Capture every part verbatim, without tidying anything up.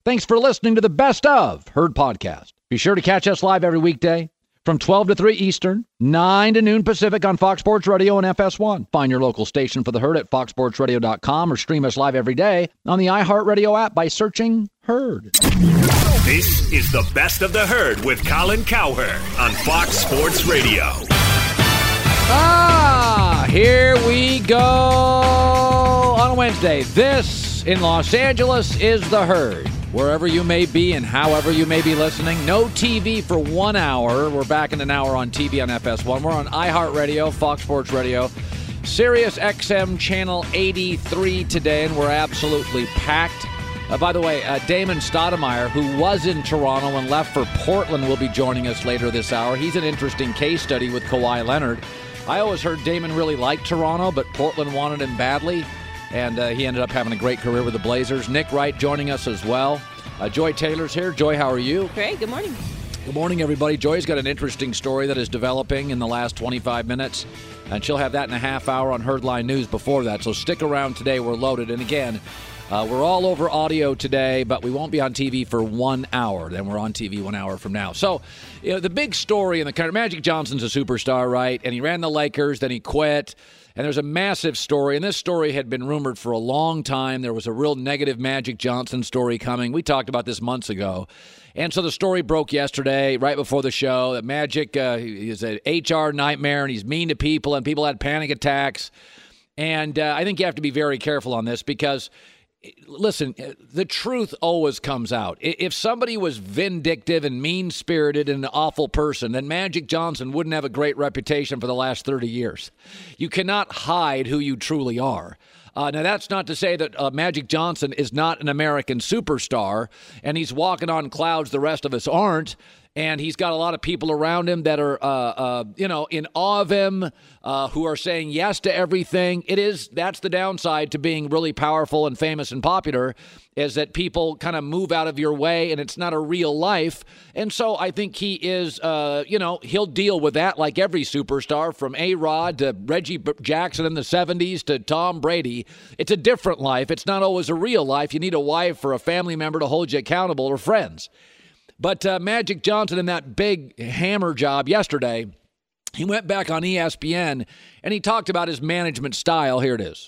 Thanks for listening to the Best of Herd podcast. Be sure to catch us live every weekday from twelve to three Eastern, nine to noon Pacific on Fox Sports Radio and F S one. Find your local station for the Herd at fox sports radio dot com or stream us live every day on the iHeartRadio app by searching Herd. This is the Best of the Herd with Colin Cowherd on Fox Sports Radio. Ah, here we go on a Wednesday. This in Los Angeles is the Herd. Wherever you may be and however you may be listening, no T V for one hour. We're back in an hour on T V on F S one. We're on iHeartRadio, Fox Sports Radio, Sirius X M Channel eighty-three today, and we're absolutely packed. Uh, by the way, uh, Damon Stoudemire, who was in Toronto and left for Portland, will be joining us later this hour. He's an interesting case study with Kawhi Leonard. I always heard Damon really liked Toronto, but Portland wanted him badly. And uh, he ended up having a great career with the Blazers. Nick Wright joining us as well. Uh, Joy Taylor's here. Joy, how are you? Great. Good morning. Good morning, everybody. Joy's got an interesting story that is developing in the last twenty-five minutes, and she'll have that in a half hour on Herdline News before that. So stick around today. We're loaded. And again, uh, we're all over audio today, but we won't be on T V for one hour. Then we're on T V one hour from now. So, you know, the big story in the country, Magic Johnson's a superstar, right? And he ran the Lakers, then he quit. And there's a massive story, and this story had been rumored for a long time. There was a real negative Magic Johnson story coming. We talked about this months ago. And so the story broke yesterday, right before the show, that Magic uh, is an H R nightmare, and he's mean to people, and people had panic attacks. And uh, I think you have to be very careful on this because, listen, the truth always comes out. If somebody was vindictive and mean-spirited and an awful person, then Magic Johnson wouldn't have a great reputation for the last thirty years. You cannot hide who you truly are. Uh, now, that's not to say that uh, Magic Johnson is not an American superstar, and he's walking on clouds the rest of us aren't. And he's got a lot of people around him that are, uh, uh, you know, in awe of him, uh, who are saying yes to everything. It is, that's the downside to being really powerful and famous and popular, is that people kind of move out of your way and it's not a real life. And so I think he is, uh, you know, he'll deal with that like every superstar, from A-Rod to Reggie Jackson in the seventies to Tom Brady. It's a different life. It's not always a real life. You need a wife or a family member to hold you accountable, or friends. But uh, Magic Johnson, in that big hammer job yesterday, he went back on E S P N and he talked about his management style. Here it is.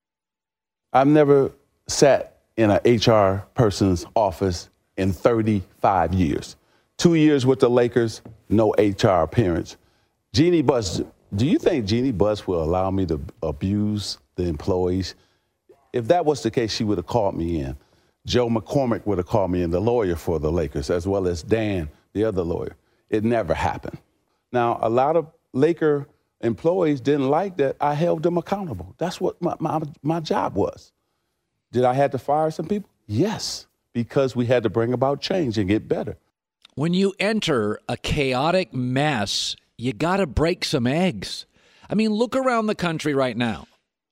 I've never sat in an H R person's office in thirty-five years. Two years with the Lakers, no H R appearance. Jeannie Buss, do you think Jeannie Buss will allow me to abuse the employees? If that was the case, she would have called me in. Joe McCormick would have called me in, the lawyer for the Lakers, as well as Dan, the other lawyer. It never happened. Now, a lot of Laker employees didn't like that I held them accountable. That's what my, my, my job was. Did I have to fire some people? Yes, because we had to bring about change and get better. When you enter a chaotic mess, you got to break some eggs. I mean, look around the country right now.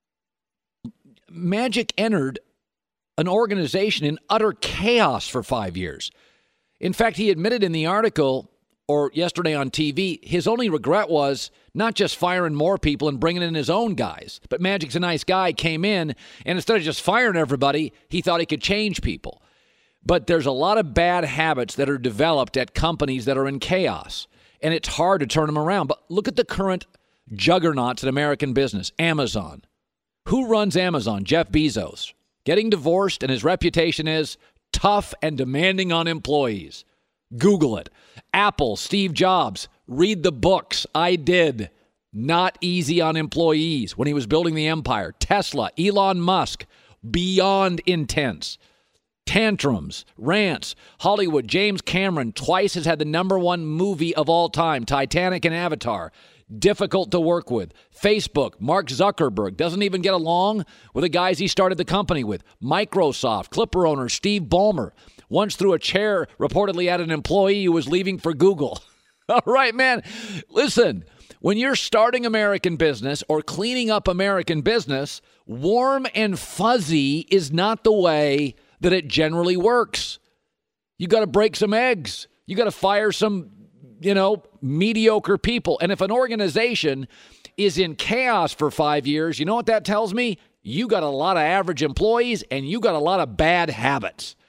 Magic entered an organization in utter chaos for five years. In fact, he admitted in the article, or yesterday on T V, his only regret was not just firing more people and bringing in his own guys, but Magic's a nice guy, came in, and instead of just firing everybody, he thought he could change people. But there's a lot of bad habits that are developed at companies that are in chaos, and it's hard to turn them around. But look at the current juggernauts in American business. Amazon. Who runs Amazon? Jeff Bezos. Getting divorced, and his reputation is tough and demanding on employees. Google it. Apple, Steve Jobs, read the books. I did. Not easy on employees when he was building the empire. Tesla, Elon Musk, beyond intense. Tantrums, rants. Hollywood, James Cameron twice has had the number one movie of all time, Titanic and Avatar. Difficult to work with. Facebook, Mark Zuckerberg doesn't even get along with the guys he started the company with. Microsoft, Clipper owner Steve Ballmer once threw a chair reportedly at an employee who was leaving for Google. All right, man. Listen, when you're starting American business or cleaning up American business, warm and fuzzy is not the way that it generally works. You got to break some eggs. You got to fire some, you know, mediocre people. And if an organization is in chaos for five years, you know what that tells me? You got a lot of average employees and you got a lot of bad habits.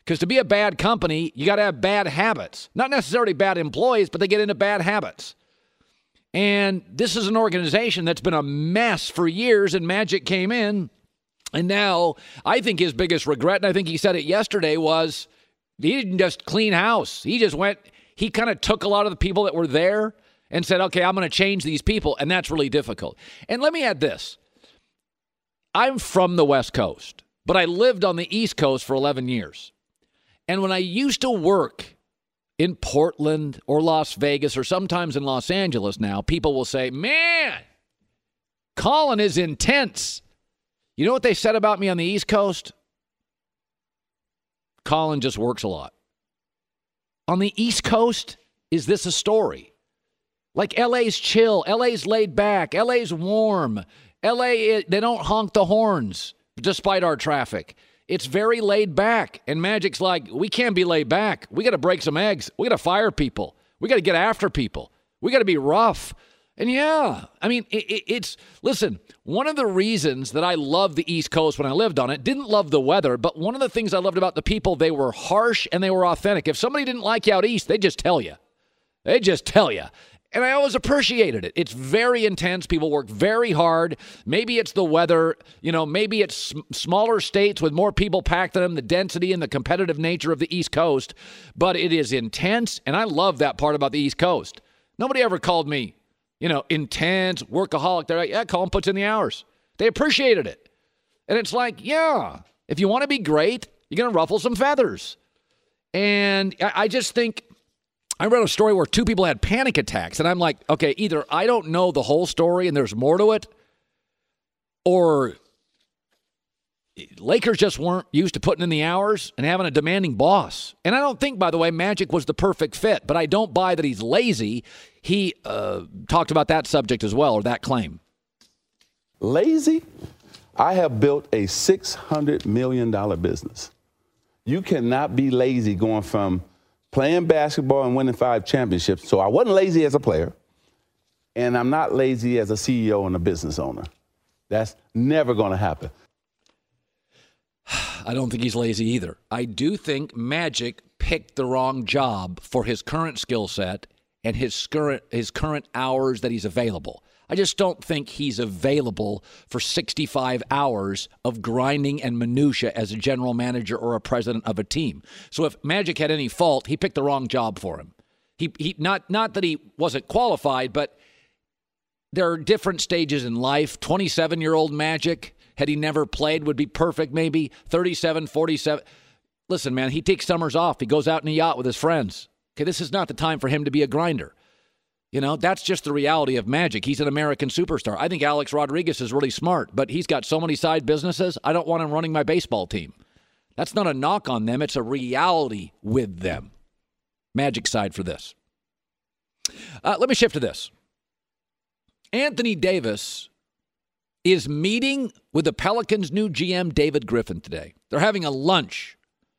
Because to be a bad company, you got to have bad habits. Not necessarily bad employees, but they get into bad habits. And this is an organization that's been a mess for years, and Magic came in. And now I think his biggest regret, and I think he said it yesterday, was he didn't just clean house. He just went, he kind of took a lot of the people that were there and said, okay, I'm going to change these people. And that's really difficult. And let me add this. I'm from the West Coast, but I lived on the East Coast for eleven years. And when I used to work in Portland or Las Vegas or sometimes in Los Angeles now, people will say, man, Colin is intense. You know what they said about me on the East Coast? Colin just works a lot. On the East Coast, is this a story? Like L A's chill, L A's laid back, L A's warm. L A, they don't honk the horns despite our traffic. It's very laid back. And Magic's like, we can't be laid back. We got to break some eggs. We got to fire people. We got to get after people. We got to be rough. And yeah, I mean, it, it, it's, listen, one of the reasons that I loved the East Coast when I lived on it, didn't love the weather, but one of the things I loved about the people, they were harsh and they were authentic. If somebody didn't like you out East, they just tell you. They just tell you. And I always appreciated it. It's very intense. People work very hard. Maybe it's the weather. You know, maybe it's sm- smaller states with more people packed in them, the density and the competitive nature of the East Coast. But it is intense, and I love that part about the East Coast. Nobody ever called me, you know, intense, workaholic. They're like, yeah, Colin puts in the hours. They appreciated it. And it's like, yeah, if you want to be great, you're going to ruffle some feathers. And I, I just think, I read a story where two people had panic attacks, and I'm like, okay, either I don't know the whole story and there's more to it, or Lakers just weren't used to putting in the hours and having a demanding boss. And I don't think, by the way, Magic was the perfect fit, but I don't buy that he's lazy. He uh, talked about that subject as well, or that claim. Lazy? I have built a six hundred million dollars business. You cannot be lazy going from playing basketball and winning five championships. So I wasn't lazy as a player, and I'm not lazy as a C E O and a business owner. That's never going to happen. I don't think he's lazy either. I do think Magic picked the wrong job for his current skill set and his current his current hours that he's available. I just don't think he's available for sixty-five hours of grinding and minutia as a general manager or a president of a team. So if Magic had any fault, he picked the wrong job for him. He he not not that he wasn't qualified, but there are different stages in life. twenty-seven-year-old Magic, had he never played, would be perfect maybe. thirty-seven, forty-seven. Listen, man, he takes summers off. He goes out in a yacht with his friends. Okay, this is not the time for him to be a grinder. You know, that's just the reality of Magic. He's an American superstar. I think Alex Rodriguez is really smart, but he's got so many side businesses, I don't want him running my baseball team. That's not a knock on them. It's a reality with them. Magic side for this. Uh, let me shift to this. Anthony Davis is meeting with the Pelicans' new G M, David Griffin, today. They're having a lunch.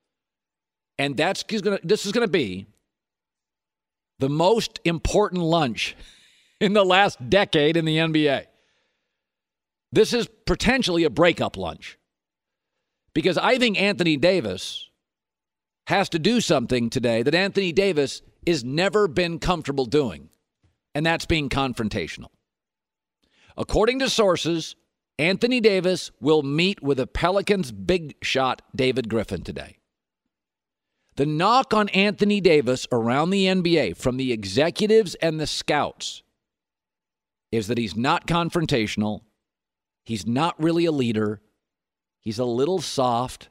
And that's gonna, this is going to be the most important lunch in the last decade in the N B A. This is potentially a breakup lunch. Because I think Anthony Davis has to do something today that Anthony Davis has never been comfortable doing, and that's being confrontational. According to sources, Anthony Davis will meet with the Pelicans' big shot, David Griffin, today. The knock on Anthony Davis around the N B A from the executives and the scouts is that he's not confrontational. He's not really a leader. He's a little soft.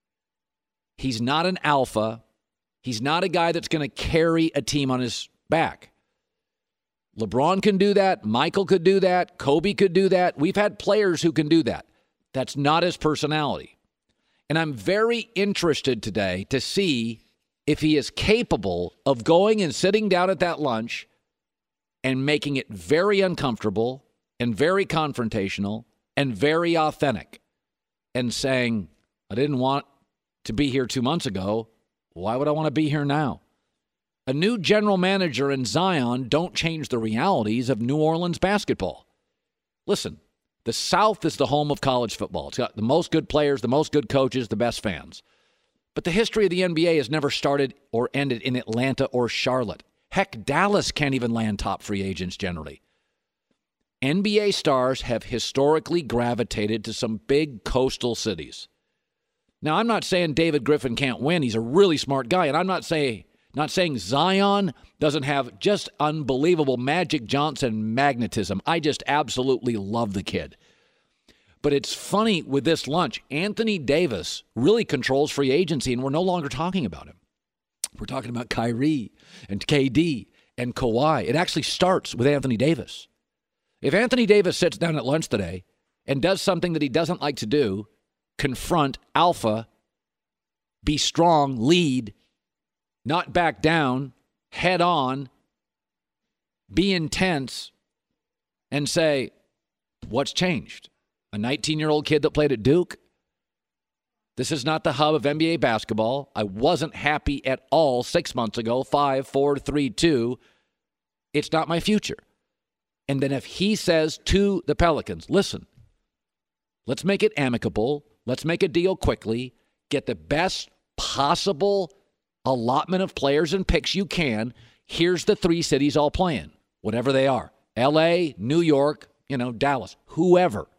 He's not an alpha. He's not a guy that's going to carry a team on his back. LeBron can do that. Michael could do that. Kobe could do that. We've had players who can do that. That's not his personality. And I'm very interested today to see if he is capable of going and sitting down at that lunch and making it very uncomfortable and very confrontational and very authentic and saying, I didn't want to be here two months ago. Why would I want to be here now? A new general manager in Zion don't change the realities of New Orleans basketball. Listen. The South is the home of college football. It's got the most good players, the most good coaches, the best fans. But the history of the N B A has never started or ended in Atlanta or Charlotte. Heck, Dallas can't even land top free agents generally. N B A stars have historically gravitated to some big coastal cities. Now, I'm not saying David Griffin can't win. He's a really smart guy. And I'm not saying not saying Zion doesn't have just unbelievable Magic Johnson magnetism. I just absolutely love the kid. But it's funny with this lunch, Anthony Davis really controls free agency, and we're no longer talking about him. We're talking about Kyrie and K D and Kawhi. It actually starts with Anthony Davis. If Anthony Davis sits down at lunch today and does something that he doesn't like to do, confront, alpha, be strong, lead, not back down, head on, be intense, and say, what's changed? A nineteen-year-old kid that played at Duke? This is not the hub of N B A basketball. I wasn't happy at all six months ago, five, four, three, two. It's not my future. And then if he says to the Pelicans, listen, let's make it amicable. Let's make a deal quickly. Get the best possible allotment of players and picks you can. Here's the three cities all playing, whatever they are. L A, New York, you know, Dallas, whoever.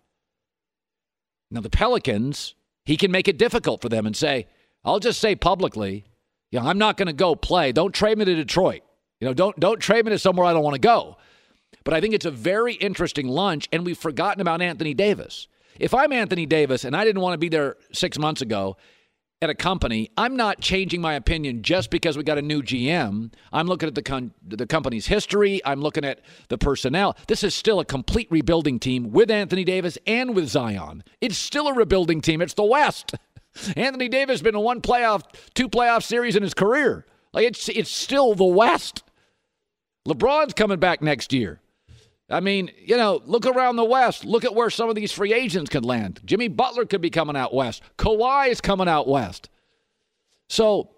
Now, the Pelicans, he can make it difficult for them and say, I'll just say publicly, you know, I'm not going to go play. Don't trade me to Detroit. You know, don't don't trade me to somewhere I don't want to go. But I think it's a very interesting lunch, and we've forgotten about Anthony Davis. If I'm Anthony Davis and I didn't want to be there six months ago at a company, I'm not changing my opinion just because we got a new G M. I'm looking at the con- the company's history. I'm looking at the personnel. This is still a complete rebuilding team with Anthony Davis and with Zion. It's still a rebuilding team. It's the West. Anthony Davis has been in one playoff, two playoff series in his career. Like it's it's still the West. LeBron's coming back next year. I mean, you know, look around the West. Look at where some of these free agents could land. Jimmy Butler could be coming out west. Kawhi is coming out west. So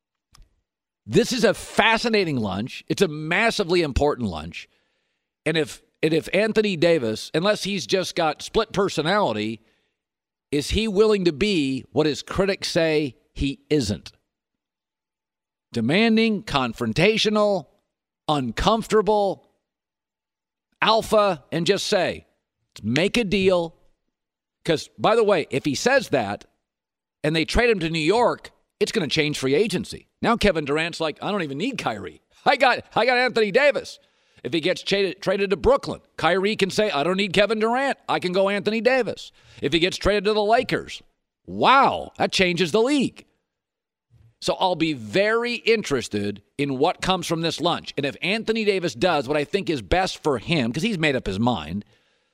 this is a fascinating lunch. It's a massively important lunch. And if and if Anthony Davis, unless he's just got split personality, is he willing to be what his critics say he isn't? Demanding, confrontational, uncomfortable, alpha, and just say, let's make a deal. Because, by the way, if he says that and they trade him to New York, it's going to change free agency. Now Kevin Durant's like, I don't even need Kyrie. I got I got Anthony Davis. If he gets traded, traded to Brooklyn, Kyrie can say, I don't need Kevin Durant. I can go Anthony Davis. If he gets traded to the Lakers, wow, that changes the league. So I'll be very interested in what comes from this lunch. And if Anthony Davis does what I think is best for him, because he's made up his mind,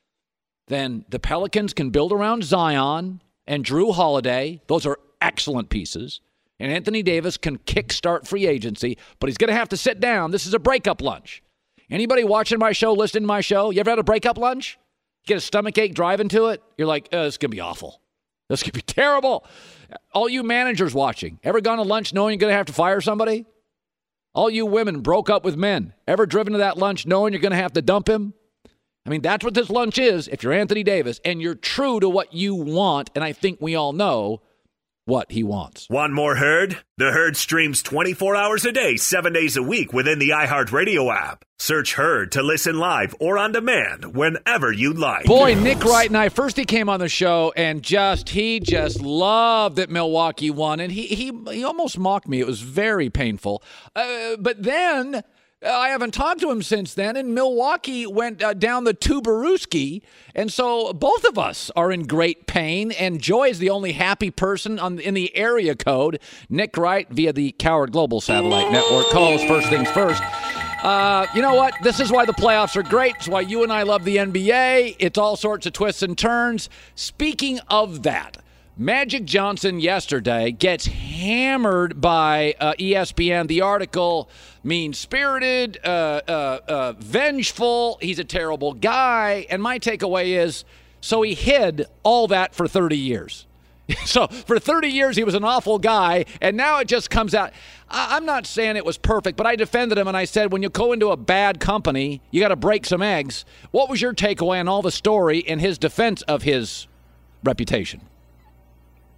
then the Pelicans can build around Zion and Drew Holiday. Those are excellent pieces. And Anthony Davis can kickstart free agency, but he's going to have to sit down. This is a breakup lunch. Anybody watching my show, listening to my show, you ever had a breakup lunch? You get a stomachache driving to it? You're like, oh, this is going to be awful. This could be terrible. All you managers watching, ever gone to lunch knowing you're going to have to fire somebody? All you women broke up with men, ever driven to that lunch knowing you're going to have to dump him? I mean, that's what this lunch is if you're Anthony Davis and you're true to what you want, and I think we all know what he wants. Want more Herd? The Herd streams twenty-four hours a day, seven days a week within the iHeartRadio app. Search Herd to listen live or on demand whenever you like. Boy, Nick Wright and I, first he came on the show and just, he just loved that Milwaukee won. And he he, he almost mocked me. It was very painful. Uh, but then Uh, I haven't talked to him since then, and Milwaukee went uh, down the Tuberowski, and so both of us are in great pain, and Joy is the only happy person on in the area code. Nick Wright, via the Coward Global Satellite Network, calls First Things First. Uh, you know what? This is why the playoffs are great. It's why you and I love the N B A. It's all sorts of twists and turns. Speaking of that, Magic Johnson yesterday gets hammered by uh, E S P N. The article, mean-spirited, uh, uh, uh, vengeful. He's a terrible guy. And my takeaway is, so he hid all that for thirty years. So for thirty years, he was an awful guy, and now it just comes out. I- I'm not saying it was perfect, but I defended him, and I said, when you go into a bad company, you got to break some eggs. What was your takeaway on all the story in his defense of his reputation?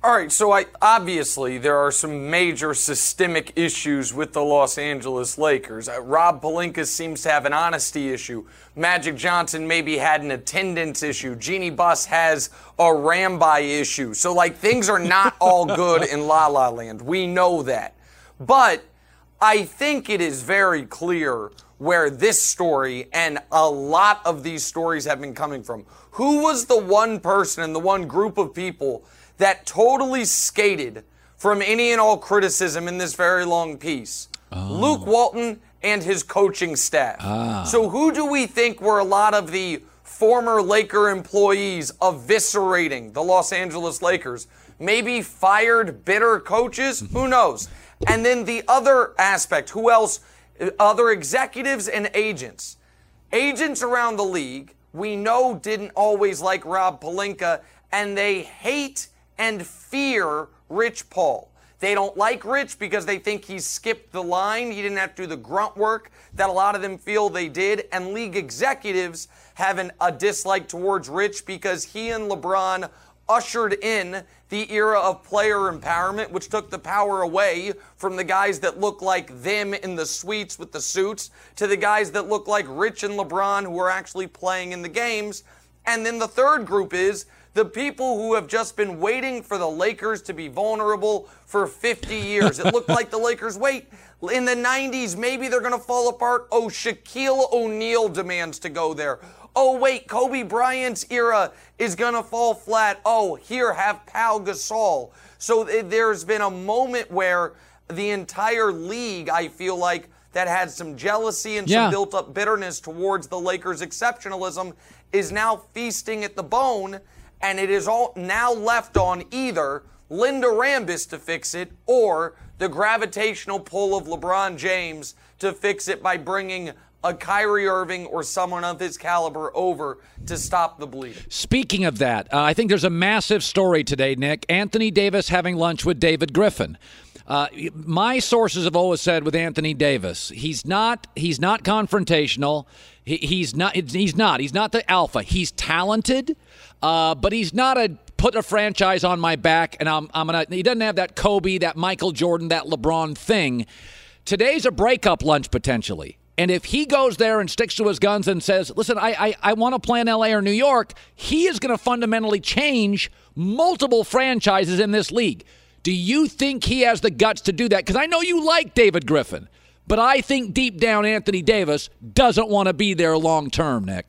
All right, so I obviously there are some major systemic issues with the Los Angeles Lakers. Uh, Rob Pelinka seems to have an honesty issue. Magic Johnson maybe had an attendance issue. Jeannie Buss has a Ramby issue. So, like, things are not all good in La La Land. We know that. But I think it is very clear where this story and a lot of these stories have been coming from. Who was the one person and the one group of people that totally skated from any and all criticism in this very long piece? Oh. Luke Walton and his coaching staff. Ah. So who do we think were a lot of the former Laker employees eviscerating the Los Angeles Lakers? Maybe fired bitter coaches? Who knows? And then the other aspect, who else? Other executives and agents. Agents around the league, we know, didn't always like Rob Pelinka, and they hate and fear Rich Paul. They don't like Rich because they think he skipped the line. He didn't have to do the grunt work that a lot of them feel they did. And league executives have an, a dislike towards Rich because he and LeBron ushered in the era of player empowerment, which took the power away from the guys that look like them in the suites with the suits to the guys that look like Rich and LeBron who are actually playing in the games. And then the third group is the people who have just been waiting for the Lakers to be vulnerable for fifty years. It looked like the Lakers, wait, in the nineties, maybe they're going to fall apart. Oh, Shaquille O'Neal demands to go there. Oh, wait, Kobe Bryant's era is going to fall flat. Oh, here, have Pau Gasol. So there's been a moment where the entire league, I feel like, that had some jealousy and yeah. some built-up bitterness towards the Lakers' exceptionalism is now feasting at the bone, and it is all now left on either Linda Rambis to fix it or the gravitational pull of LeBron James to fix it by bringing a Kyrie Irving or someone of his caliber over to stop the bleeding. Speaking of that, uh, I think there's a massive story today, Nick. Anthony Davis having lunch with David Griffin. Uh, my sources have always said with Anthony Davis, he's not he's not confrontational. He, he's not he's not he's not the alpha. He's talented, uh, but he's not a put a franchise on my back and I'm I'm gonna. He doesn't have that Kobe, that Michael Jordan, that LeBron thing. Today's a breakup lunch potentially. And if he goes there and sticks to his guns and says, listen, I I, I want to play in L A or New York, he is going to fundamentally change multiple franchises in this league. Do you think he has the guts to do that? Because I know you like David Griffin, but I think deep down Anthony Davis doesn't want to be there long term, Nick.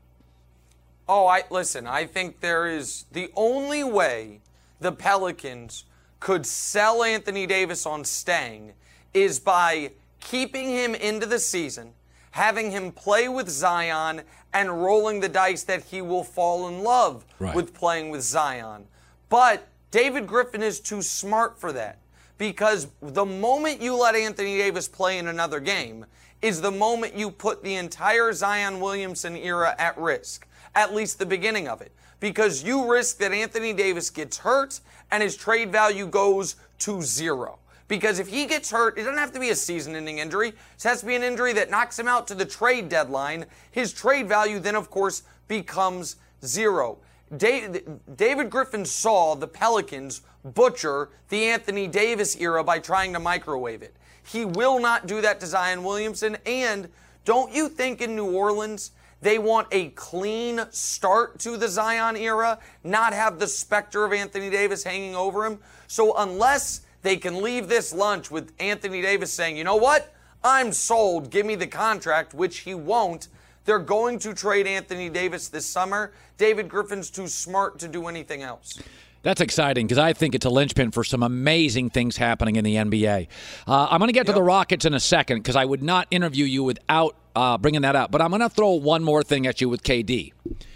Oh, I listen, I think there is the only way the Pelicans could sell Anthony Davis on staying is by keeping him into the season, having him play with Zion, and rolling the dice that he will fall in love right. with playing with Zion. But David Griffin is too smart for that because the moment you let Anthony Davis play in another game is the moment you put the entire Zion Williamson era at risk, at least the beginning of it, because you risk that Anthony Davis gets hurt and his trade value goes to zero. Because if he gets hurt, it doesn't have to be a season-ending injury. It has to be an injury that knocks him out to the trade deadline. His trade value then, of course, becomes zero. David Griffin saw the Pelicans butcher the Anthony Davis era by trying to microwave it. He will not do that to Zion Williamson. And don't you think in New Orleans they want a clean start to the Zion era, not have the specter of Anthony Davis hanging over him? So unless they can leave this lunch with Anthony Davis saying, you know what? I'm sold. Give me the contract, which he won't. They're going to trade Anthony Davis this summer. David Griffin's too smart to do anything else. That's exciting because I think it's a linchpin for some amazing things happening in the N B A. Uh, I'm going to get to yep. the Rockets in a second because I would not interview you without uh, bringing that up. But I'm going to throw one more thing at you with K D.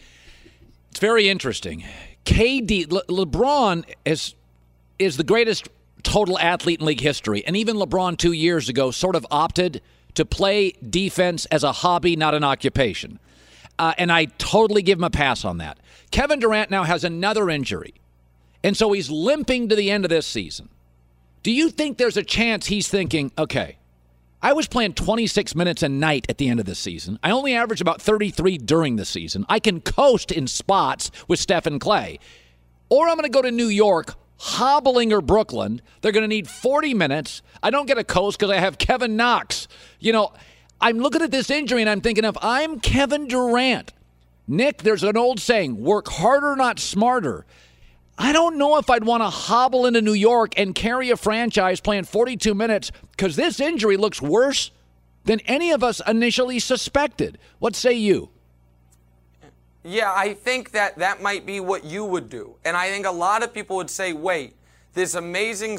It's very interesting. K D, Le- LeBron is is the greatest total athlete in league history. And even LeBron two years ago sort of opted to play defense as a hobby, not an occupation. Uh, and I totally give him a pass on that. Kevin Durant now has another injury. And so he's limping to the end of this season. Do you think there's a chance he's thinking, okay, I was playing twenty-six minutes a night at the end of the season. I only average about thirty-three during the season. I can coast in spots with Steph and Clay. Or I'm going to go to New York, hobbling or Brooklyn. They're going to need forty minutes. I don't get a coast because I have Kevin Knox. You know, I'm looking at this injury and I'm thinking, if I'm Kevin Durant, Nick, there's an old saying, work harder, not smarter. I don't know if I'd want to hobble into New York and carry a franchise playing forty-two minutes because this injury looks worse than any of us initially suspected. What say you? Yeah, I think that that might be what you would do. And I think a lot of people would say, wait, this amazing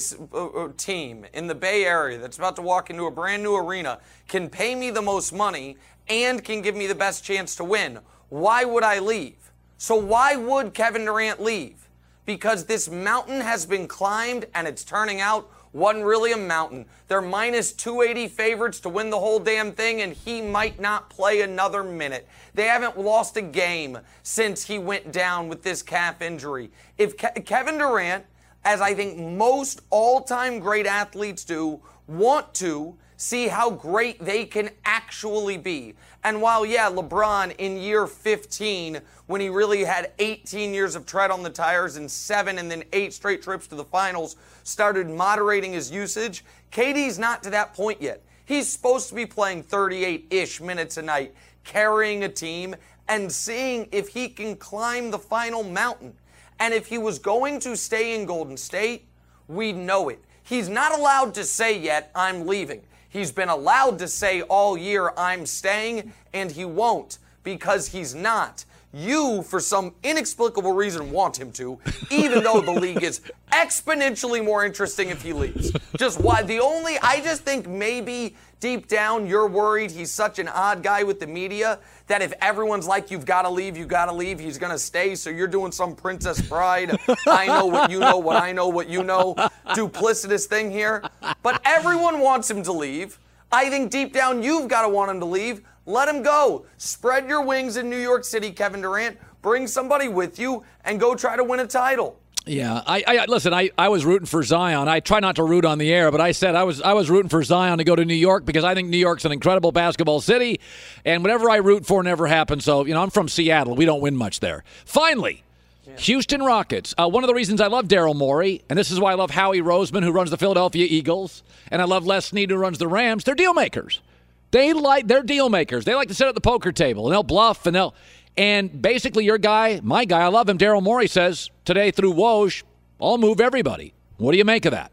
team in the Bay Area that's about to walk into a brand new arena can pay me the most money and can give me the best chance to win. Why would I leave? So why would Kevin Durant leave? Because this mountain has been climbed and it's turning out wasn't really a mountain. They're minus two eighty favorites to win the whole damn thing, and he might not play another minute. They haven't lost a game since he went down with this calf injury. If Ke- Kevin Durant, as I think most all-time great athletes do, want to see how great they can actually be. And while, yeah, LeBron in year fifteen, when he really had eighteen years of tread on the tires and seven and then eight straight trips to the finals, started moderating his usage, K D's not to that point yet. He's supposed to be playing thirty-eight-ish minutes a night, carrying a team, and seeing if he can climb the final mountain. And if he was going to stay in Golden State, we'd know it. He's not allowed to say yet, I'm leaving. He's been allowed to say all year, I'm staying, and he won't because he's not. You, for some inexplicable reason, want him to, even though the league is exponentially more interesting if he leaves. Just why? The only, I just think maybe deep down you're worried he's such an odd guy with the media that if everyone's like, you've got to leave, you've got to leave, he's going to stay, so you're doing some Princess Bride, I know what you know, what I know, what you know, duplicitous thing here. But everyone wants him to leave. I think deep down you've got to want him to leave. Let him go. Spread your wings in New York City, Kevin Durant. Bring somebody with you and go try to win a title. Yeah, I, I listen, I, I was rooting for Zion. I try not to root on the air, but I said I was I was rooting for Zion to go to New York because I think New York's an incredible basketball city, and whatever I root for never happens. So, you know, I'm from Seattle. We don't win much there. Finally, yeah. Houston Rockets. Uh, one of the reasons I love Daryl Morey, and this is why I love Howie Roseman, who runs the Philadelphia Eagles, and I love Les Snead, who runs the Rams, they're deal makers. They like they're deal makers. They like to sit at the poker table and they'll bluff and they'll and basically your guy, my guy, I love him, Daryl Morey says today through Woj, I'll move everybody. What do you make of that?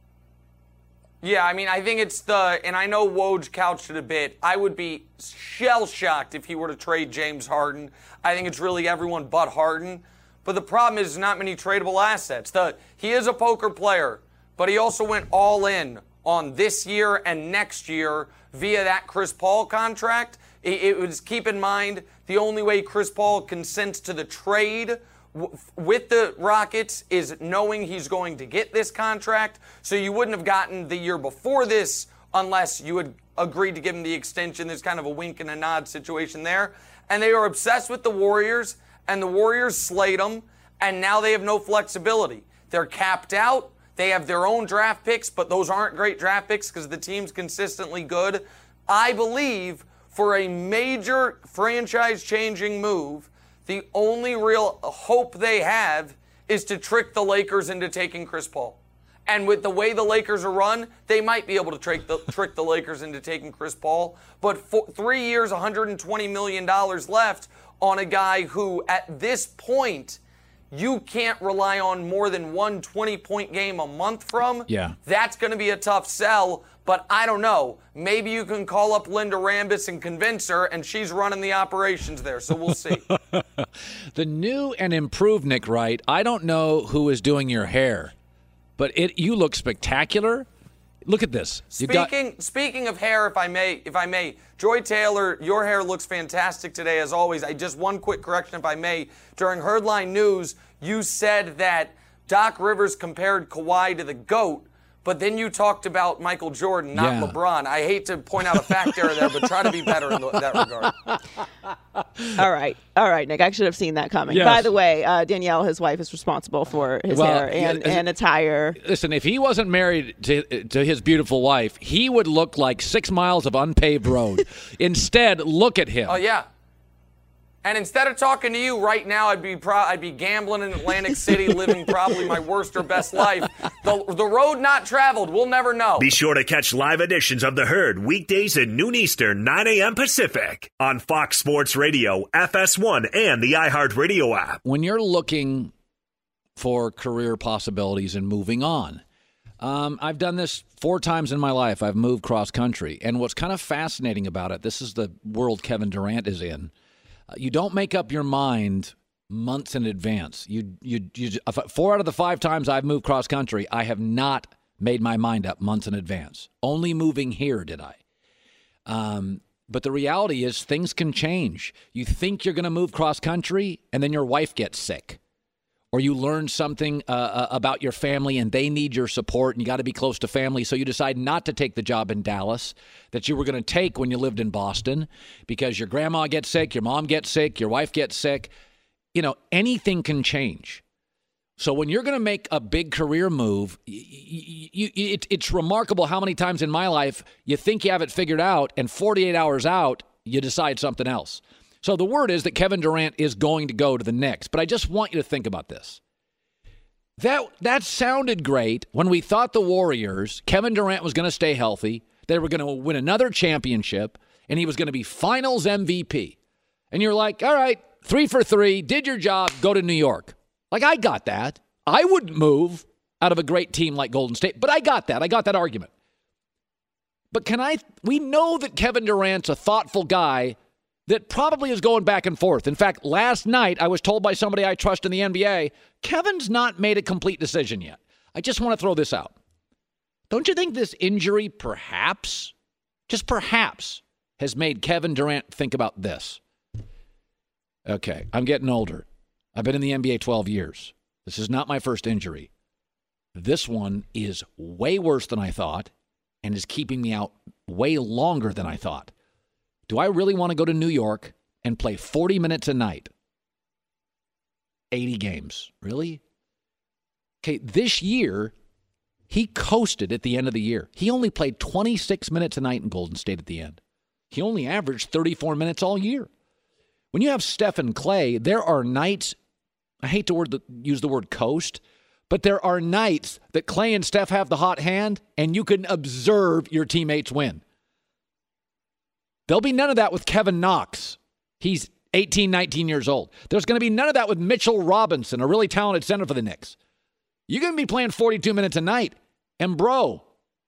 Yeah, I mean, I think it's the, and I know Woj couched it a bit. I would be shell-shocked if he were to trade James Harden. I think it's really everyone but Harden. But the problem is not many tradable assets. The he is a poker player, but he also went all in on this year and next year via that Chris Paul contract. It, it was, keep in mind, the only way Chris Paul consents to the trade w- with the Rockets is knowing he's going to get this contract. So you wouldn't have gotten the year before this unless you had agreed to give him the extension. There's kind of a wink and a nod situation there. And they are obsessed with the Warriors, and the Warriors slayed them, and now they have no flexibility. They're capped out. They have their own draft picks, but those aren't great draft picks because the team's consistently good. I believe for a major franchise-changing move, the only real hope they have is to trick the Lakers into taking Chris Paul. And with the way the Lakers are run, they might be able to trick the, trick the Lakers into taking Chris Paul. But for three years, one hundred twenty million dollars left on a guy who, at this point, you can't rely on more than one twenty-point game a month from. Yeah. That's going to be a tough sell, but I don't know. Maybe you can call up Linda Rambis and convince her, and she's running the operations there, so we'll see. The new and improved Nick Wright, I don't know who is doing your hair, but it you look spectacular. Look at this. You speaking got- speaking of hair, if I may, if I may, Joy Taylor, your hair looks fantastic today as always. I just one quick correction, if I may. During Herdline News, you said that Doc Rivers compared Kawhi to the GOAT, but then you talked about Michael Jordan, not yeah. LeBron. I hate to point out a fact error there, but try to be better in that regard. All right. All right, Nick. I should have seen that coming. Yes. By the way, uh, Danielle, his wife, is responsible for his well, hair and, yeah, and attire. Listen, if he wasn't married to, to his beautiful wife, he would look like six miles of unpaved road. Instead, look at him. Oh, yeah. And instead of talking to you right now, I'd be pro- I'd be gambling in Atlantic City, living probably my worst or best life. The, the road not traveled, we'll never know. Be sure to catch live editions of The Herd weekdays at noon Eastern, nine a.m. Pacific on Fox Sports Radio, F S one, and the iHeartRadio app. When you're looking for career possibilities and moving on, um, I've done this four times in my life. I've moved cross country. And what's kind of fascinating about it, this is the world Kevin Durant is in. You don't make up your mind months in advance. You, you, you, four out of the five times I've moved cross country, I have not made my mind up months in advance. Only moving here did I. Um, but the reality is things can change. You think you're going to move cross country, and then your wife gets sick. Or you learn something uh, about your family and they need your support and you got to be close to family. So you decide not to take the job in Dallas that you were going to take when you lived in Boston because your grandma gets sick, your mom gets sick, your wife gets sick. You know, anything can change. So when you're going to make a big career move, you, you, it, it's remarkable how many times in my life you think you have it figured out and forty-eight hours out, you decide something else. So the word is that Kevin Durant is going to go to the Knicks. But I just want you to think about this. That that sounded great when we thought the Warriors, Kevin Durant was going to stay healthy, they were going to win another championship, and he was going to be finals M V P. And you're like, all right, three for three, did your job, go to New York. Like, I got that. I wouldn't move out of a great team like Golden State, but I got that. I got that argument. But can I, we know that Kevin Durant's a thoughtful guy that probably is going back and forth. In fact, last night I was told by somebody I trust in the N B A, Kevin's not made a complete decision yet. I just want to throw this out. Don't you think this injury perhaps, just perhaps, has made Kevin Durant think about this? Okay, I'm getting older. I've been in the N B A twelve years. This is not my first injury. This one is way worse than I thought and is keeping me out way longer than I thought. Do I really want to go to New York and play forty minutes a night? eighty games. Really? Okay, this year, he coasted at the end of the year. He only played twenty-six minutes a night in Golden State at the end. He only averaged thirty-four minutes all year. When you have Steph and Clay, there are nights, I hate to word the, use the word coast, but there are nights that Clay and Steph have the hot hand, and you can observe your teammates win. There'll be none of that with Kevin Knox. He's eighteen, nineteen years old. There's going to be none of that with Mitchell Robinson, a really talented center for the Knicks. You're going to be playing forty-two minutes a night. And, bro,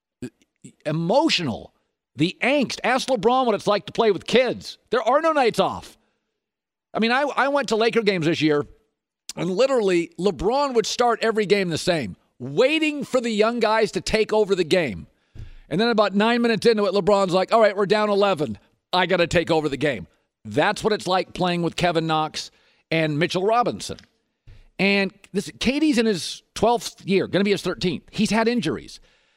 emotional, the angst. Ask LeBron what it's like to play with kids. There are no nights off. I mean, I, I went to Laker games this year, and literally LeBron would start every game the same, waiting for the young guys to take over the game. And then about nine minutes into it, LeBron's like, all right, we're down eleven. I got to take over the game. That's what it's like playing with Kevin Knox and Mitchell Robinson. And this K D's in his twelfth year, going to be his thirteenth. He's had injuries.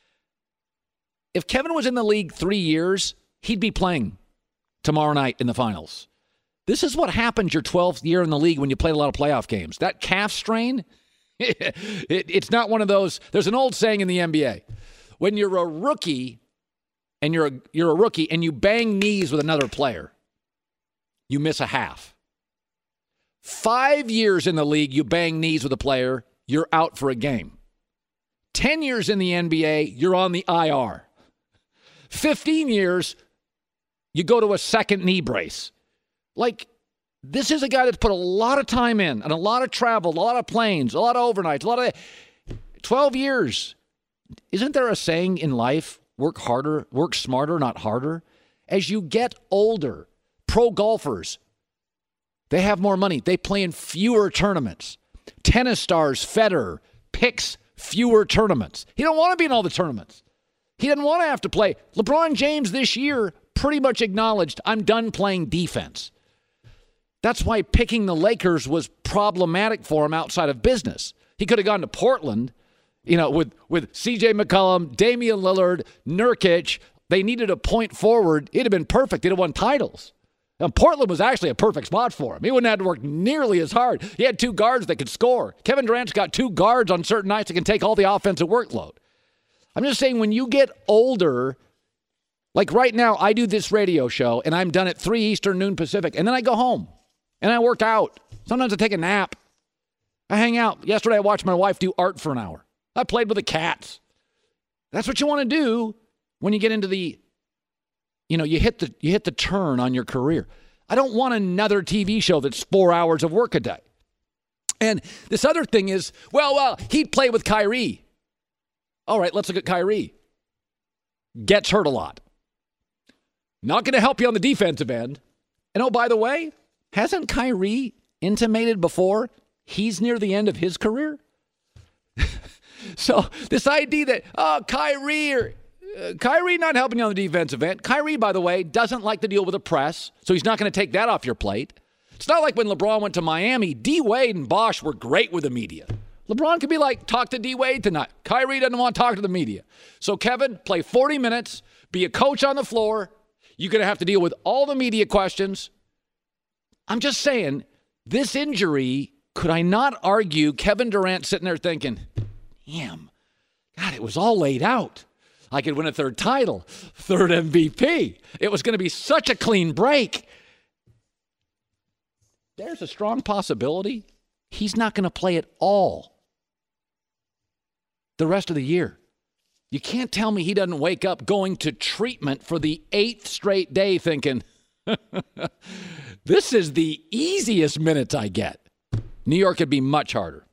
If Kevin was in the league three years, he'd be playing tomorrow night in the finals. This is what happens your twelfth year in the league when you play a lot of playoff games. That calf strain, it, it's not one of those. There's an old saying in the N B A. When you're a rookie and you're a, you're a rookie and you bang knees with another player, you miss a half. Five years in the league, you bang knees with a player, you're out for a game. Ten years in the N B A, you're on the I R. Fifteen years, you go to a second knee brace. Like, this is a guy that's put a lot of time in and a lot of travel, a lot of planes, a lot of overnights, a lot of twelve years. Isn't there a saying in life, work harder, work smarter, not harder? As you get older, pro golfers, they have more money. They play in fewer tournaments. Tennis stars, Federer, picks fewer tournaments. He don't want to be in all the tournaments. He doesn't want to have to play. LeBron James this year pretty much acknowledged, I'm done playing defense. That's why picking the Lakers was problematic for him outside of business. He could have gone to Portland, you know, with, with C J McCollum, Damian Lillard, Nurkic. They needed a point forward. It'd have been perfect. He'd have won titles. And Portland was actually a perfect spot for him. He wouldn't have to work nearly as hard. He had two guards that could score. Kevin Durant's got two guards on certain nights that can take all the offensive workload. I'm just saying, when you get older, like right now, I do this radio show, and I'm done at three Eastern, noon Pacific, and then I go home. And I work out. Sometimes I take a nap. I hang out. Yesterday I watched my wife do art for an hour. I played with the cats. That's what you want to do when you get into the, you know, you hit the you hit the turn on your career. I don't want another T V show that's four hours of work a day. And this other thing is, well, well, he'd play with Kyrie. All right, let's look at Kyrie. Gets hurt a lot. Not going to help you on the defensive end. And oh, by the way, hasn't Kyrie intimated before he's near the end of his career? So this idea that, oh, Kyrie, or, uh, Kyrie not helping you on the defensive end. Kyrie, by the way, doesn't like to deal with the press, so he's not going to take that off your plate. It's not like when LeBron went to Miami, D-Wade and Bosh were great with the media. LeBron could be like, talk to D-Wade tonight. Kyrie doesn't want to talk to the media. So, Kevin, play forty minutes, be a coach on the floor. You're going to have to deal with all the media questions. I'm just saying, this injury, could I not argue Kevin Durant sitting there thinking, damn, God, it was all laid out. I could win a third title, third M V P. It was going to be such a clean break. There's a strong possibility he's not going to play at all the rest of the year. You can't tell me he doesn't wake up going to treatment for the eighth straight day thinking, this is the easiest minutes I get. New York could be much harder.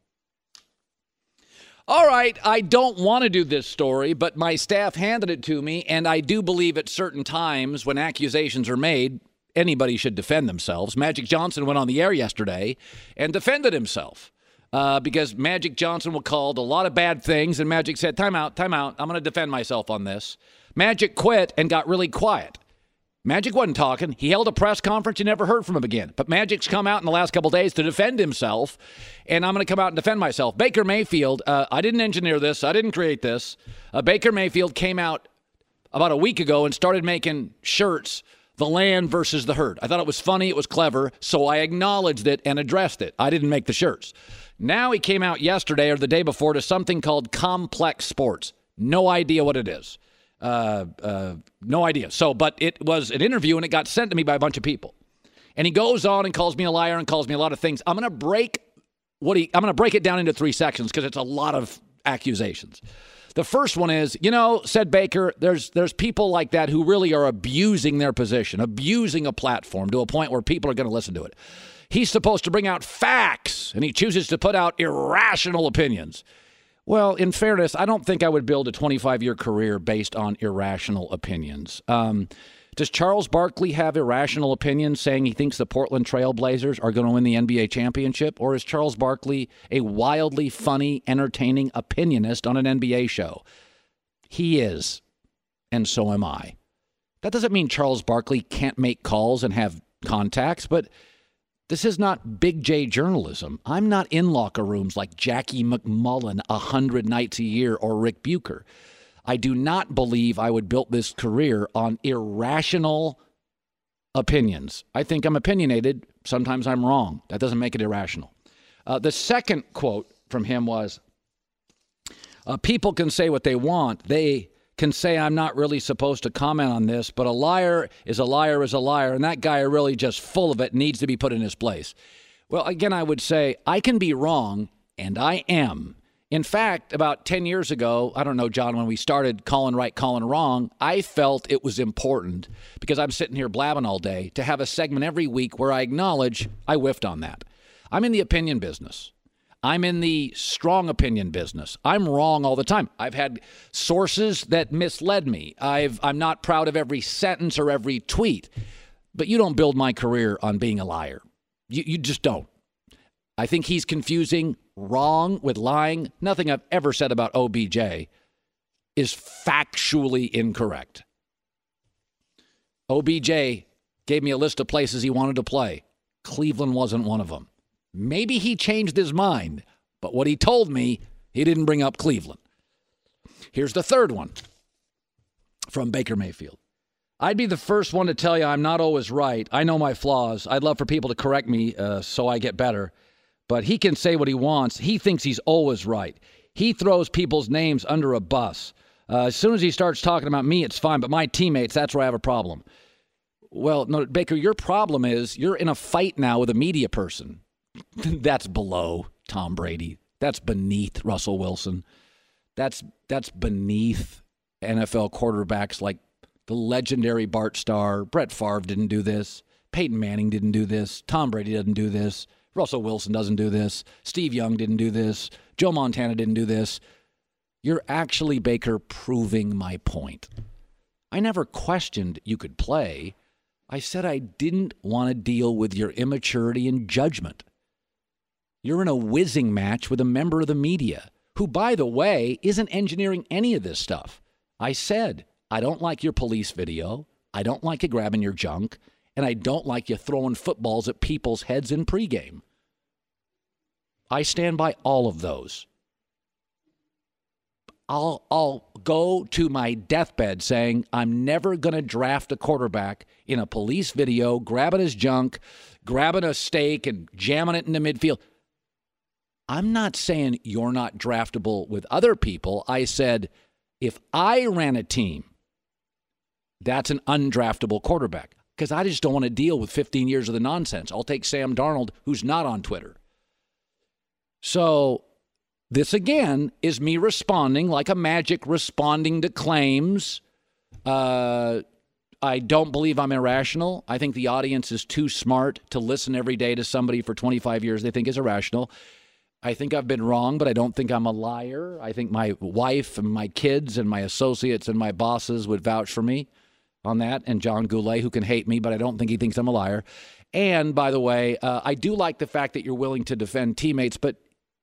All right, I don't want to do this story, but my staff handed it to me, and I do believe at certain times when accusations are made, anybody should defend themselves. Magic Johnson went on the air yesterday and defended himself uh, because Magic Johnson was called a lot of bad things, and Magic said, time out, time out, I'm going to defend myself on this. Magic quit and got really quiet. Magic wasn't talking. He held a press conference. You never heard from him again. But Magic's come out in the last couple of days to defend himself, and I'm going to come out and defend myself. Baker Mayfield, uh, I didn't engineer this. I didn't create this. Uh, Baker Mayfield came out about a week ago and started making shirts, the land versus the herd. I thought it was funny. It was clever, so I acknowledged it and addressed it. I didn't make the shirts. Now he came out yesterday or the day before to something called Complex Sports. No idea what it is. Uh, uh, no idea. So, but it was an interview, and it got sent to me by a bunch of people. And he goes on and calls me a liar and calls me a lot of things. I'm going to break what he. I'm going to break it down into three sections because it's a lot of accusations. The first one is, you know, said Baker, there's there's people like that who really are abusing their position, abusing a platform to a point where people are going to listen to it. He's supposed to bring out facts, and he chooses to put out irrational opinions. Well, in fairness, I don't think I would build a twenty-five-year career based on irrational opinions. Um, does Charles Barkley have irrational opinions saying he thinks the Portland Trail Blazers are going to win the N B A championship? Or is Charles Barkley a wildly funny, entertaining opinionist on an N B A show? He is, and so am I. That doesn't mean Charles Barkley can't make calls and have contacts, but this is not Big J journalism. I'm not in locker rooms like Jackie McMullen a hundred nights a year or Rick Bucher. I do not believe I would build this career on irrational opinions. I think I'm opinionated. Sometimes I'm wrong. That doesn't make it irrational. Uh, the second quote from him was, uh, people can say what they want. They can say I'm not really supposed to comment on this, but a liar is a liar is a liar, and that guy are really just full of it, needs to be put in his place. Well, again, I would say I can be wrong, and I am. In fact, about ten years ago, I don't know, John, when we started calling right, calling wrong, I felt it was important, because I'm sitting here blabbing all day, to have a segment every week where I acknowledge I whiffed on that. I'm in the opinion business. I'm in the strong opinion business. I'm wrong all the time. I've had sources that misled me. I've, I'm not proud of every sentence or every tweet. But you don't build my career on being a liar. You, you just don't. I think he's confusing wrong with lying. Nothing I've ever said about O B J is factually incorrect. O B J gave me a list of places he wanted to play. Cleveland wasn't one of them. Maybe he changed his mind, but what he told me, he didn't bring up Cleveland. Here's the third one from Baker Mayfield. I'd be the first one to tell you I'm not always right. I know my flaws. I'd love for people to correct me uh, so I get better. But he can say what he wants. He thinks he's always right. He throws people's names under a bus. Uh, as soon as he starts talking about me, it's fine. But my teammates, that's where I have a problem. Well, no, Baker, your problem is you're in a fight now with a media person. That's below Tom Brady. That's beneath Russell Wilson. That's that's beneath N F L quarterbacks like the legendary Bart Starr. Brett Favre didn't do this. Peyton Manning didn't do this. Tom Brady doesn't do this. Russell Wilson doesn't do this. Steve Young didn't do this. Joe Montana didn't do this. You're actually, Baker, proving my point. I never questioned you could play. I said I didn't want to deal with your immaturity and judgment. You're in a whizzing match with a member of the media who, by the way, isn't engineering any of this stuff. I said, I don't like your police video. I don't like you grabbing your junk. And I don't like you throwing footballs at people's heads in pregame. I stand by all of those. I'll, I'll go to my deathbed saying I'm never going to draft a quarterback in a police video, grabbing his junk, grabbing a steak and jamming it into midfield. I'm not saying you're not draftable with other people. I said if I ran a team, that's an undraftable quarterback because I just don't want to deal with fifteen years of the nonsense. I'll take Sam Darnold, who's not on Twitter. So this, again, is me responding like a Magic responding to claims. Uh, I don't believe I'm irrational. I think the audience is too smart to listen every day to somebody for twenty-five years they think is irrational. I think I've been wrong, but I don't think I'm a liar. I think my wife and my kids and my associates and my bosses would vouch for me on that, and John Goulet, who can hate me, but I don't think he thinks I'm a liar. And, by the way, uh, I do like the fact that you're willing to defend teammates, but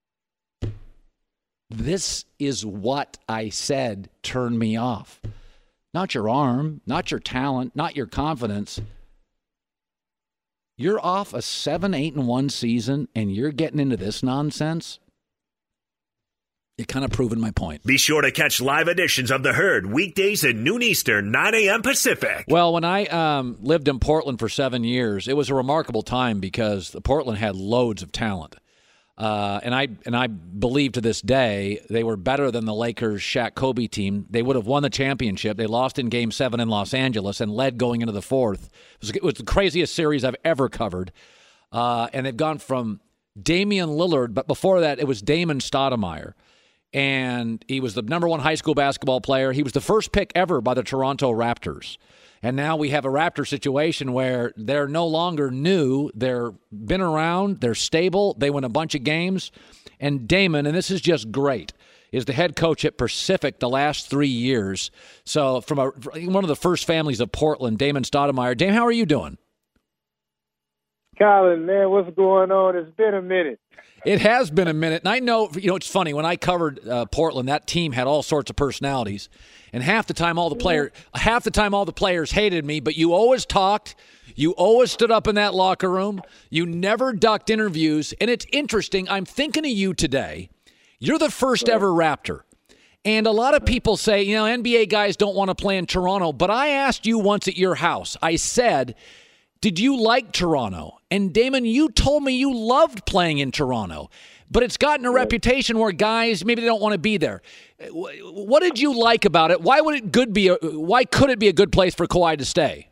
this is what I said turned me off. Not your arm, not your talent, not your confidence. You're off a seven, eight, and one season, and you're getting into this nonsense. You're kind of proving my point. Be sure to catch live editions of The Herd weekdays at noon Eastern, nine a.m. Pacific. Well, when I um, lived in Portland for seven years, it was a remarkable time because Portland had loads of talent. Uh, and I and I believe to this day they were better than the Lakers Shaq Kobe team. They would have won the championship. They lost in Game seven in Los Angeles and led going into the fourth. It was, it was the craziest series I've ever covered. Uh, and they've gone from Damian Lillard, but before that it was Damon Stoudemire. And he was the number one high school basketball player. He was the first pick ever by the Toronto Raptors. And now we have a Raptor situation where they're no longer new. They're been around. They're stable. They win a bunch of games. And Damon, and this is just great, is the head coach at Pacific the last three years. So from a, one of the first families of Portland, Damon Stoudemire. Dame, how are you doing? Colin, man, what's going on? It's been a minute. It has been a minute. And I know, you know, it's funny. When I covered uh, Portland, that team had all sorts of personalities. And half the time, all the player, half the time, all the players hated me. But you always talked. You always stood up in that locker room. You never ducked interviews. And it's interesting. I'm thinking of you today. You're the first ever Raptor. And a lot of people say, you know, N B A guys don't want to play in Toronto. But I asked you once at your house. I said, did you like Toronto? And Damon, you told me you loved playing in Toronto. But it's gotten a reputation where guys, maybe they don't want to be there. What did you like about it? Why would it good be? A, why could it be a good place for Kawhi to stay?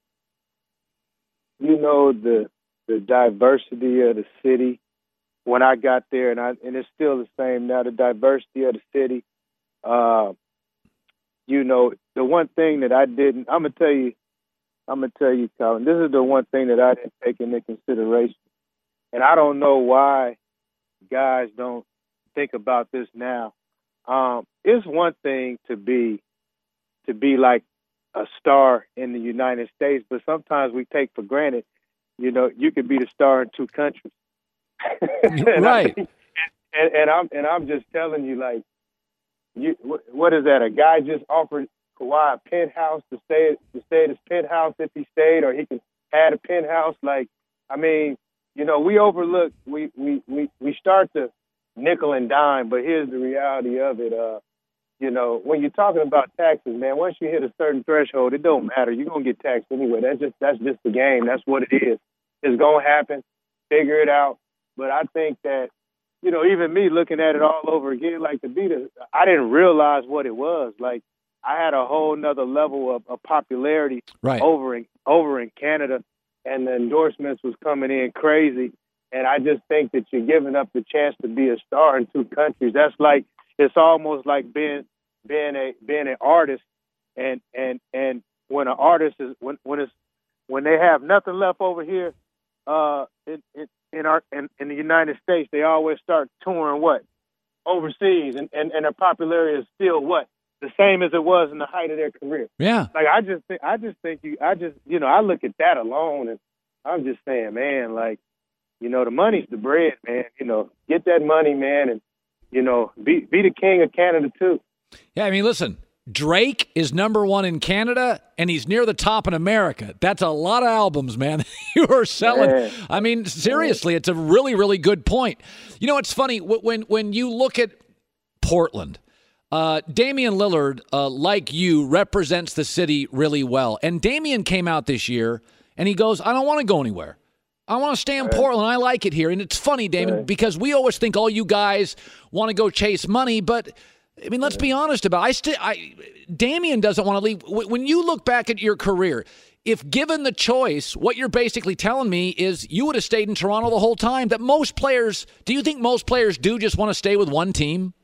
You know, the the diversity of the city. When I got there, and I and it's still the same now. The diversity of the city. Uh, you know, the one thing that I didn't. I'm gonna tell you. I'm gonna tell you, Colin. This is the one thing that I didn't take into consideration, and I don't know why guys don't think about this now. Um, it's one thing to be to be like a star in the United States, but sometimes we take for granted, you know, you could be the star in two countries. Right. I, and, and I'm and I'm just telling you, like, you what is that? A guy just offered Kawhi a penthouse to stay to stay at his penthouse if he stayed, or he could add a penthouse. Like, I mean, you know, we overlook, we we we we start to nickel and dime, but here's the reality of it. Uh, you know, when you're talking about taxes, man, once you hit a certain threshold, it don't matter. You're gonna get taxed anyway. That's just that's just the game. That's what it is. It's gonna happen. Figure it out. But I think that, you know, even me looking at it all over again, like to be the, I didn't realize what it was. Like, I had a whole nother level of, of popularity right. over in over in Canada, and the endorsements was coming in crazy. And I just think that you're giving up the chance to be a star in two countries. That's like it's almost like being being a being an artist, and and and when an artist is when when it's when they have nothing left over here, uh, in in in, our, in in the United States, they always start touring what overseas, and, and and their popularity is still what the same as it was in the height of their career. Yeah, like I just think I just think you I just you know I look at that alone, and I'm just saying, man, like. You know, the money's the bread, man. You know, get that money, man, and, you know, be be the king of Canada, too. Yeah, I mean, listen, Drake is number one in Canada, and he's near the top in America. That's a lot of albums, man. You are selling. Man. I mean, seriously, it's a really, really good point. You know, it's funny. When, when you look at Portland, uh, Damian Lillard, uh, like you, represents the city really well. And Damian came out this year, and he goes, I don't want to go anywhere. I want to stay in Portland. I like it here. And it's funny, Damon, because we always think all you guys want to go chase money. But, I mean, let's be honest about it. I still, I, Damian doesn't want to leave. When you look back at your career, if given the choice, what you're basically telling me is you would have stayed in Toronto the whole time. That most players, do you think most players do just want to stay with one team?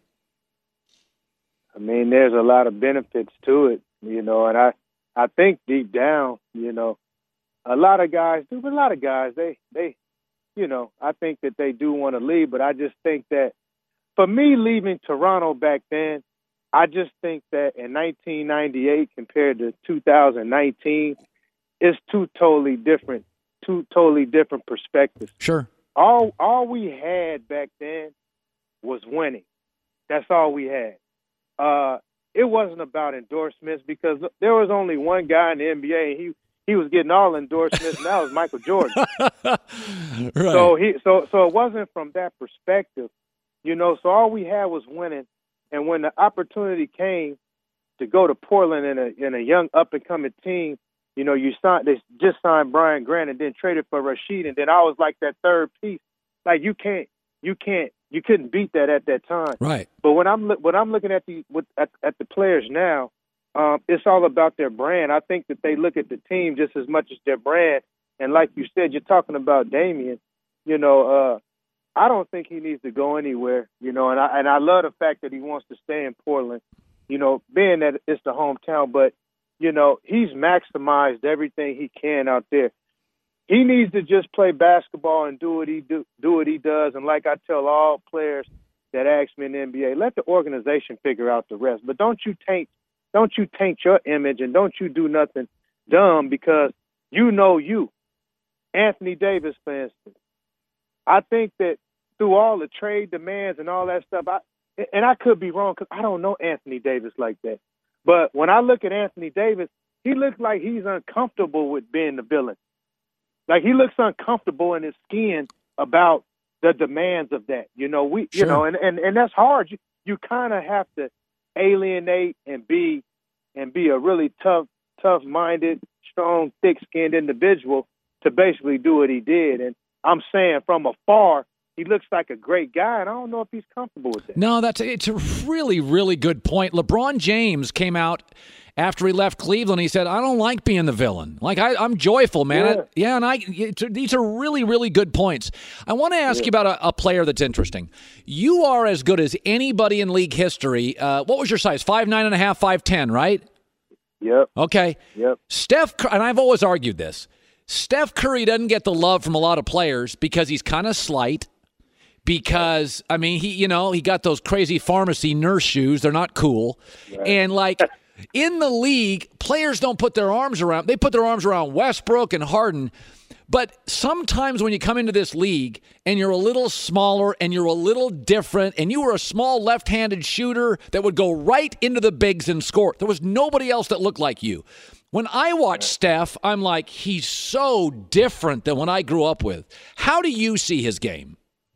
I mean, there's a lot of benefits to it, you know, and I, I think deep down, you know, a lot of guys do, but a lot of guys, they, they, you know, I think that they do want to leave, but I just think that for me leaving Toronto back then, I just think that in nineteen ninety-eight compared to two thousand nineteen, it's two totally different, two totally different perspectives. Sure. All, all we had back then was winning. That's all we had. Uh, it wasn't about endorsements because there was only one guy in the N B A, and he, He was getting all endorsements, and that was Michael Jordan. Right. So he, so so it wasn't from that perspective, you know. So all we had was winning, and when the opportunity came to go to Portland in a in a young up and coming team, you know, you signed they just signed Brian Grant and then traded for Rasheed, and then I was like that third piece. Like you can't you can't you couldn't beat that at that time. Right. But when I'm when I'm looking at the with, at, at the players now. Um, it's all about their brand. I think that they look at the team just as much as their brand. And like you said, you're talking about Damian. You know, uh, I don't think he needs to go anywhere. You know, and I and I love the fact that he wants to stay in Portland. You know, being that it's the hometown, but you know he's maximized everything he can out there. He needs to just play basketball and do what he do do what he does. And like I tell all players that ask me in the N B A, let the organization figure out the rest. But don't you taint. Don't you taint your image, and don't you do nothing dumb because you know you. Anthony Davis, for instance. I think that through all the trade demands and all that stuff, I, and I could be wrong because I don't know Anthony Davis like that. But when I look at Anthony Davis, he looks like he's uncomfortable with being the villain. Like he looks uncomfortable in his skin about the demands of that. You know, we, Sure. you know, and, and, and that's hard. You, you kind of have to alienate and be and be a really tough, tough-minded, strong, thick-skinned individual to basically do what he did. And I'm saying from afar, he looks like a great guy, and I don't know if he's comfortable with that. No, that's it's a really, really good point. LeBron James came out after he left Cleveland. He said, I don't like being the villain. Like, I, I'm joyful, man. Yeah, I, yeah and I it's, these are really, really good points. I want to ask yeah. you about a, a player that's interesting. You are as good as anybody in league history. Uh, what was your size? five nine and a half, five ten, right? Yep. Okay. Yep. Steph, and I've always argued this, Steph Curry doesn't get the love from a lot of players because he's kind of slight. Because, I mean, he, you know, he got those crazy pharmacy nurse shoes. They're not cool. Right. And, like, in the league, players don't put their arms around. They put their arms around Westbrook and Harden. But sometimes when you come into this league and you're a little smaller and you're a little different and you were a small left-handed shooter that would go right into the bigs and score, there was nobody else that looked like you. When I watch Steph, I'm like, he's so different than when I grew up with. How do you see his game?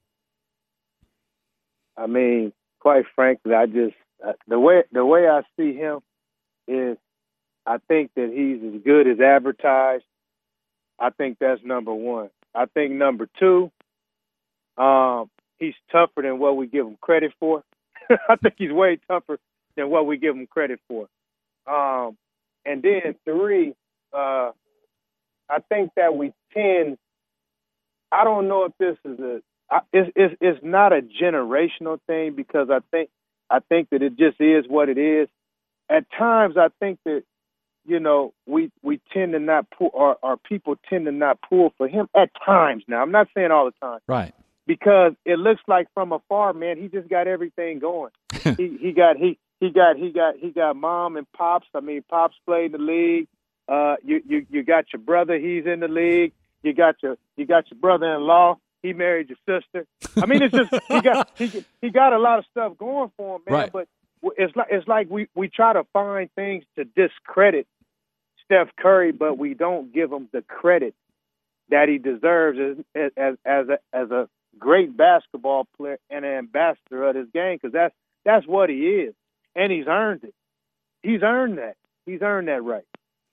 I mean, quite frankly, I just uh, the way the way I see him is, I think that he's as good as advertised. I think that's number one. I think number two, um, he's tougher than what we give him credit for. I think he's way tougher than what we give him credit for. Um, and then three, uh, I think that we tend, I don't know if this is a, I, it's, it's, it's not a generational thing because I think, I think that it just is what it is. At times, I think that, you know, we, we tend to not pull, or our people tend to not pull for him at times. Now, I'm not saying all the time. Right. Because it looks like from afar, man, he just got everything going. he, he got, he, he got, he got, he got mom and pops. I mean, pops played in the league. Uh, you, you, you got your brother. He's in the league. You got your, you got your brother-in-law. He married your sister. I mean, it's just, he got, he, he got a lot of stuff going for him, man. Right. But it's like, it's like we, we try to find things to discredit Steph Curry, but we don't give him the credit that he deserves as, as, as a, as a great basketball player and an ambassador of this game, because that's that's what he is, and he's earned it. He's earned that. He's earned that right.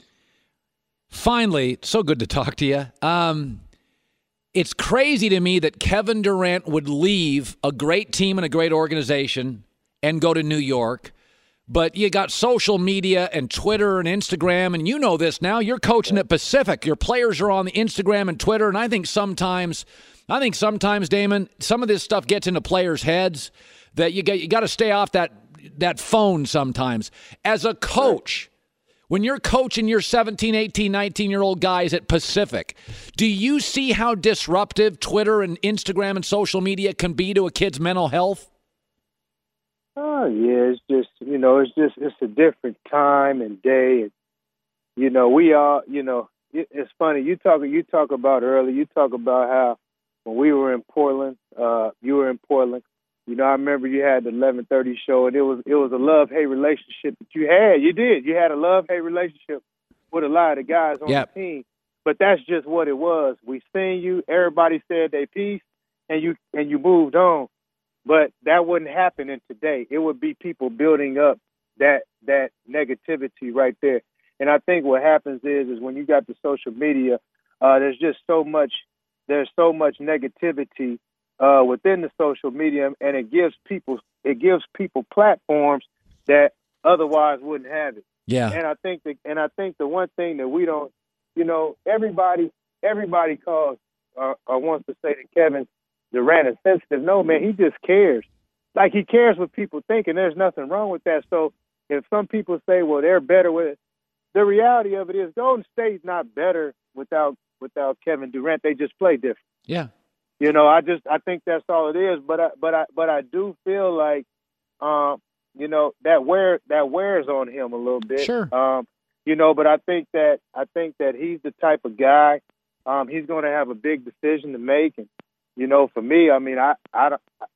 Finally, so good to talk to you. Um, it's crazy to me that Kevin Durant would leave a great team and a great organization and go to New York. But you got social media and Twitter and Instagram, and you know this now. You're coaching at Pacific. Your players are on the Instagram and Twitter, and I think sometimes, I think sometimes, Damon, some of this stuff gets into players' heads that you get. You got to stay off that that phone sometimes. As a coach, when you're coaching your seventeen, eighteen, nineteen-year-old guys at Pacific, do you see how disruptive Twitter and Instagram and social media can be to a kid's mental health? Oh yeah, it's just you know, it's just it's a different time and day, and you know, we all you know, it, it's funny you talk you talk about earlier. You talk about how when we were in Portland, uh, you were in Portland. You know, I remember you had the eleven thirty show, and it was it was a love hate relationship that you had. You did. You had a love hate relationship with a lot of the guys on Yep. the team, but that's just what it was. We seen you. Everybody said their piece, and you and you moved on. But that wouldn't happen in today. It would be people building up that that negativity right there. And I think what happens is is when you got the social media, uh, there's just so much there's so much negativity uh, within the social media, and it gives people it gives people platforms that otherwise wouldn't have it. Yeah. And I think that and I think the one thing that we don't, you know, everybody everybody calls uh, or wants to say that Kevin Durant is sensitive. No, man, he just cares. Like, he cares what people think, and there's nothing wrong with that. So if some people say, well, they're better with it, the reality of it is Golden State's not better without without Kevin Durant. They just play different. Yeah. You know, I just I think that's all it is. But I but I but I do feel like um, you know, that wear that wears on him a little bit. Sure. Um, you know, but I think that I think that he's the type of guy, um, he's gonna have a big decision to make, and you know, for me, I mean, I, I,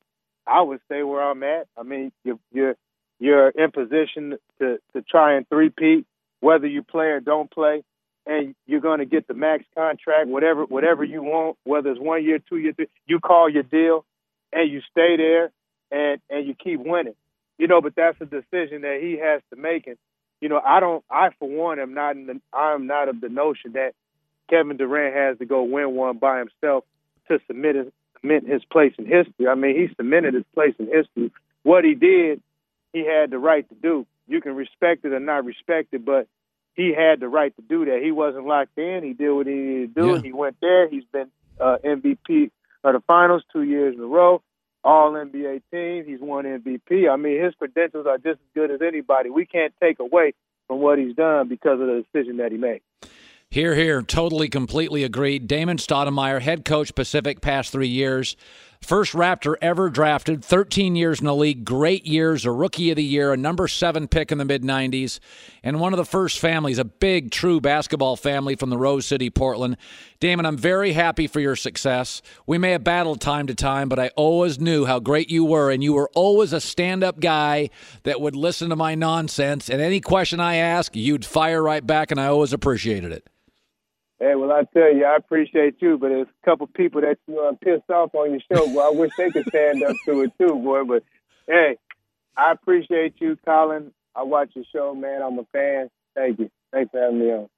I would stay where I'm at. I mean, you're, you're, you're in position to, to try and three-peat, whether you play or don't play, and you're going to get the max contract, whatever, whatever you want, whether it's one year, two years, three, you call your deal, and you stay there, and, and you keep winning. You know, but that's a decision that he has to make. And, you know, I don't, I, for one, am not, in the, I'm not of the notion that Kevin Durant has to go win one by himself to submit his, cement his place in history. I mean, he cemented his place in history. What he did, he had the right to do. You can respect it or not respect it, but he had the right to do that. He wasn't locked in. He did what he needed to do. Yeah. He went there. He's been uh, M V P of the finals two years in a row, all N B A team. He's won M V P. I mean, his credentials are just as good as anybody. We can't take away from what he's done because of the decision that he made. Here, here, totally, completely agreed. Damon Stoudemire, head coach, Pacific, past three years. First Raptor ever drafted, thirteen years in the league, great years, a rookie of the year, a number seven pick in the mid nineties, and one of the first families, a big, true basketball family from the Rose City, Portland. Damon, I'm very happy for your success. We may have battled time to time, but I always knew how great you were, and you were always a stand-up guy that would listen to my nonsense, and any question I asked, you'd fire right back, and I always appreciated it. Hey, well, I tell you, I appreciate you, but there's a couple people that you uh, pissed off on your show. Boy, I wish they could stand up to it too, boy. But, hey, I appreciate you, Colin. I watch your show, man. I'm a fan. Thank you. Thanks for having me on.